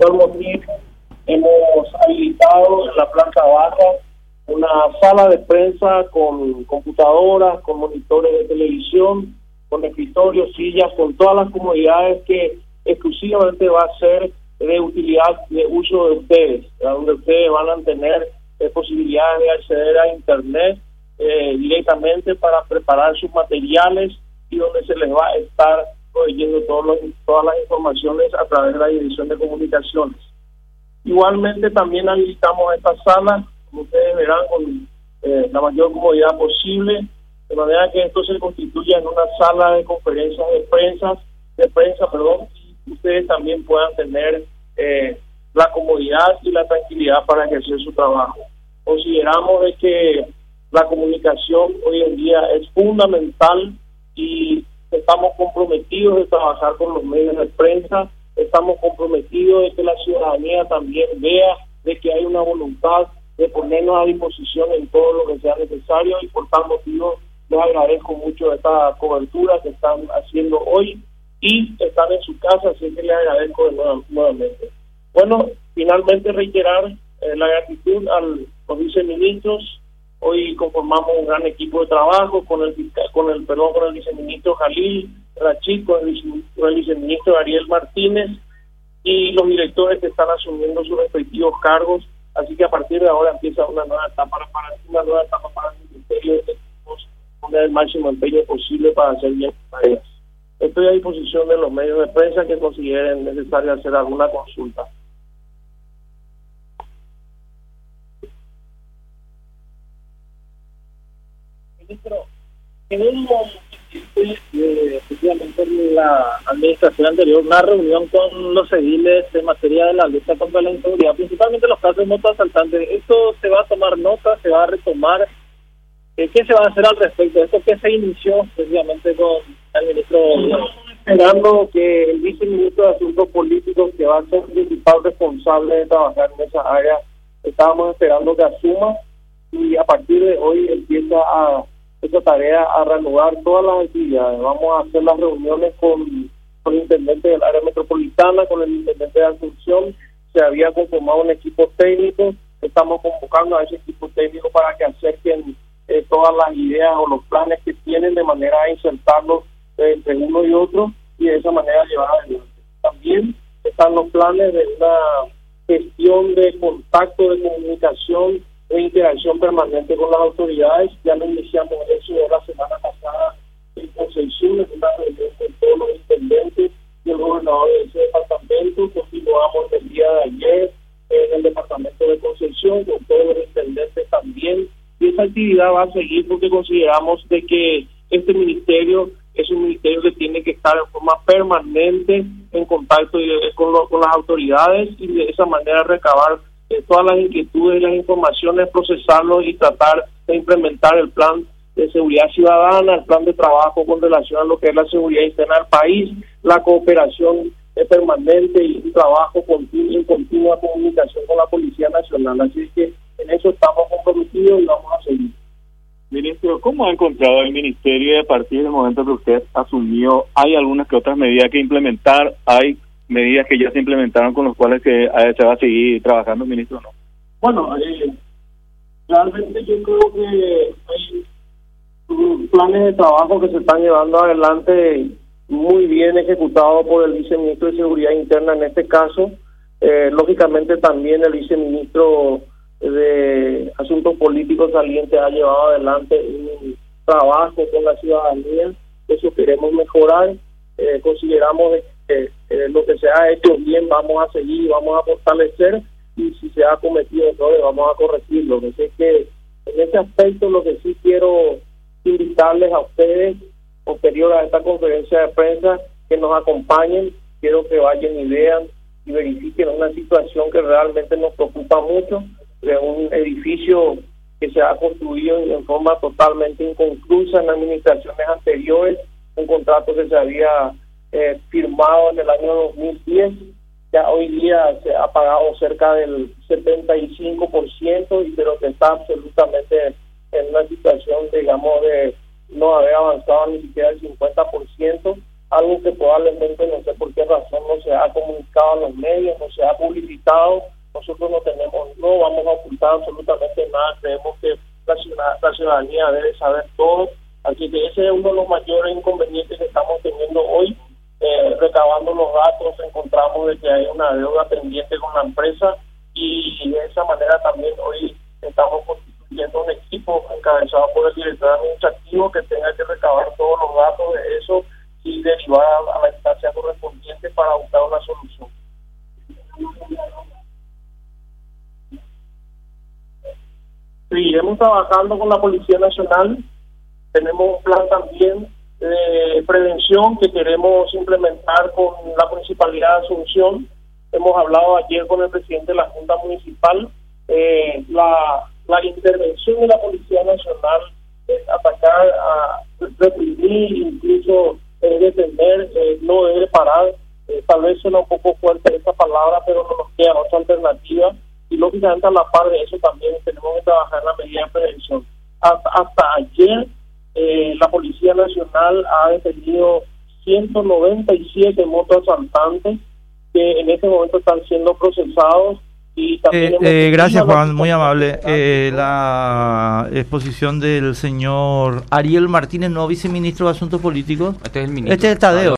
tal motivo hemos habilitado en la planta baja una sala de prensa con computadoras, con monitores de televisión, con escritorios, sillas, con todas las comodidades que exclusivamente va a ser de utilidad, de uso de ustedes, donde ustedes van a tener posibilidades de acceder a internet directamente para preparar sus materiales y donde se les va a estar proveyendo todas las informaciones a través de la Dirección de Comunicaciones. Igualmente también habilitamos esta sala, como ustedes verán, con la mayor comodidad posible, de manera que esto se constituya en una sala de conferencias de prensa, y ustedes también puedan tener la comodidad y la tranquilidad para ejercer su trabajo. Consideramos de que la comunicación hoy en día es fundamental y estamos comprometidos de trabajar con los medios de prensa, estamos comprometidos de que la ciudadanía también vea de que hay una voluntad de ponernos a disposición en todo lo que sea necesario, y por tal motivo les agradezco mucho esta cobertura que están haciendo hoy y están en su casa, así que les agradezco nuevamente. Bueno, finalmente reiterar la gratitud a los viceministros. Hoy conformamos un gran equipo de trabajo con el viceministro Jalil Rachid, con el viceministro Ariel Martínez y los directores que están asumiendo sus respectivos cargos. Así que a partir de ahora empieza una nueva etapa para el ministerio, que tenemos poner el máximo empeño posible para hacer bien las tareas. Estoy a disposición de los medios de prensa que consideren necesario hacer alguna consulta. Ministro, efectivamente en la administración anterior una reunión con los ediles en materia de la lucha contra la inseguridad, principalmente los casos de motoasaltantes. ¿Esto se va a tomar nota, se va a retomar? ¿Qué se va a hacer al respecto? ¿Esto que se inició precisamente con el ministro? Esperando que el viceministro de Asuntos Políticos, que va a ser el principal responsable de trabajar en esa área, estábamos esperando que asuma, y a partir de hoy empieza esa tarea a reanudar todas las actividades. Vamos a hacer las reuniones con el intendente del área metropolitana, con el intendente de Asunción. Se había conformado un equipo técnico, estamos convocando a ese equipo técnico para que acerquen todas las ideas o los planes que tienen, de manera a insertarlos entre uno y otro y de esa manera llevar adelante. También están los planes de una gestión de contacto, de comunicación, de interacción permanente con las autoridades. Ya lo iniciamos eso la semana pasada en Concepción, en una reunión con todos los intendentes y el gobernador de ese departamento. Continuamos el día de ayer en el departamento de Concepción con todos los intendentes también, y esa actividad va a seguir porque consideramos de que este ministerio es un ministerio que tiene que estar en forma permanente en contacto con las autoridades, y de esa manera recabar todas las inquietudes y las informaciones, procesarlos y tratar de implementar el plan de seguridad ciudadana, el plan de trabajo con relación a lo que es la seguridad interna del país, la cooperación permanente y un trabajo continuo, en continua comunicación con la Policía Nacional. Así que en eso estamos comprometidos y vamos a seguir. Ministro, ¿cómo ha encontrado el ministerio a partir del momento que usted asumió? ¿Hay algunas que otras medidas que implementar? ¿Hay medidas que ya se implementaron con las cuales se va a seguir trabajando, ministro, no? Bueno, realmente yo creo que hay planes de trabajo que se están llevando adelante muy bien ejecutados por el viceministro de Seguridad Interna en este caso. Lógicamente también el viceministro de Asuntos Políticos saliente ha llevado adelante un trabajo con la ciudadanía. Eso queremos mejorar. Consideramos que lo que se ha hecho bien vamos a seguir, vamos a fortalecer, y si se ha cometido errores vamos a corregirlo. Así que en ese aspecto lo que sí quiero invitarles a ustedes, posterior a esta conferencia de prensa, que nos acompañen. Quiero que vayan y vean y verifiquen una situación que realmente nos preocupa mucho, de un edificio que se ha construido en forma totalmente inconclusa en administraciones anteriores, un contrato que se había firmado en el año 2010. Ya hoy día se ha pagado cerca del 75%, y pero que está absolutamente en una situación, digamos, de no haber avanzado ni siquiera el 50%, algo que probablemente no sé por qué razón no se ha comunicado comunicado a los medios, no se ha publicitado. Nosotros no vamos a ocultar absolutamente nada. Creemos que la ciudadanía debe saber todo. Así que ese es uno de los mayores inconvenientes que estamos teniendo hoy. Recabando los datos, encontramos de que hay una deuda pendiente con la empresa, y de esa manera también hoy estamos constituyendo un equipo encabezado por el director administrativo que tenga que recabar todos los datos de eso y derivar a la instancia correspondiente para buscar una solución. Seguiremos trabajando con la Policía Nacional. Tenemos un plan también de prevención que queremos implementar con la Municipalidad de Asunción. Hemos hablado ayer con el presidente de la Junta Municipal. La intervención de la Policía Nacional es atacar, reprimir, incluso detener, no debe parar. Tal vez suena un poco fuerte esa palabra, pero no nos queda otra alternativa. Y lógicamente a la par de eso también tenemos que trabajar en la medida de prevención. Hasta ayer la Policía Nacional ha detenido 197 motoasaltantes que en este momento están siendo procesados. Y también gracias, Juan, muy amable. La exposición del señor Ariel Martínez, no viceministro de Asuntos Políticos. Este es el ministro. Este es el Tadeo.